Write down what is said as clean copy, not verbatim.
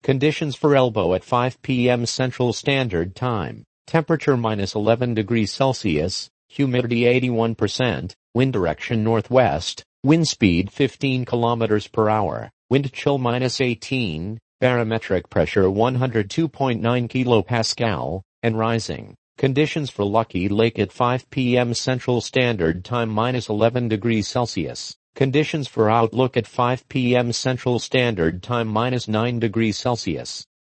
Conditions for Elbow at 5 p.m. Central Standard Time. Temperature minus 11 degrees Celsius, humidity 81%, wind direction northwest, wind speed 15 kilometers per hour, wind chill minus 18, barometric pressure 102.9 kilopascal, and rising. Conditions for Lucky Lake at 5 p.m. Central Standard Time minus 11 degrees Celsius. Conditions for Outlook at 5 p.m. Central Standard Time minus 9 degrees Celsius.